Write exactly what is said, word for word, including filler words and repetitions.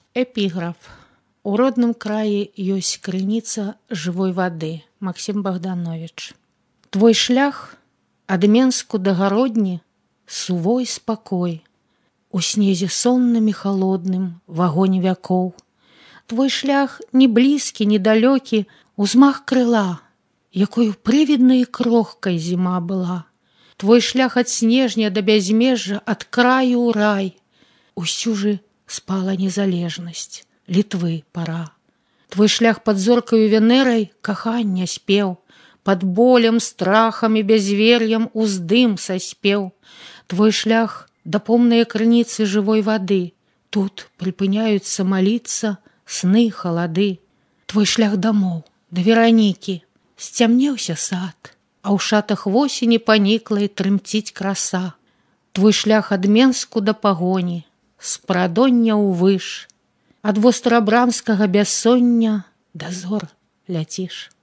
Эпіграф. У родным краі ёсць крыніца жывой вады. Максім Богданович. Твой шлях ад Менску да Гародні сувой спакой. У снезе сонным і халодным вагонь вякоў. Твой шлях не блізкі, не далёкі, узмах крыла, якою прывіднай крохкай зіма была. Твой шлях ад снежня да бязмежжа, ад краю ў рай. Усю же спала незалежнасць, Літвы пара. Твой шлях пад зоркаю Венерай кахання спеў, пад болем, страхам і бязвер'ем уздым саспеў. Твой шлях да помнае крыніцы жывой вады. Тут прыпыняюцца маліцца сны халады. Твой шлях дамоў, да Веранікі. Сцямнеўся сад, а ў шатах восені паніклай трымціць краса. Твой шлях ад Менску да пагоні, з прадоння ўвыш. Ад вострабрамскага бяссоння да зор ляціш.